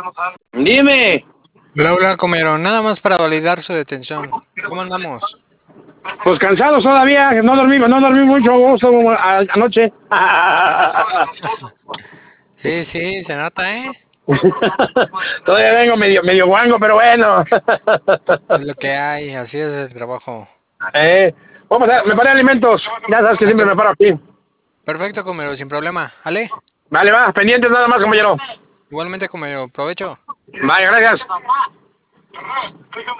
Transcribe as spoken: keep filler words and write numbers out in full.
Dime. Bla, bla, comero, nada más para validar su detención. ¿Cómo andamos? Pues cansados todavía, no dormí, no dormí mucho gusto anoche. Sí, sí, se nota, ¿eh? Todavía vengo medio, medio guango, pero bueno. Es lo que hay, así es el trabajo. Eh, vamos a, me paré alimentos. Ya sabes que siempre me paro aquí. Perfecto, comero, sin problema. ¿Ale? Vale, va, pendientes nada más, compañero. Igualmente, comero, provecho. Vale, gracias.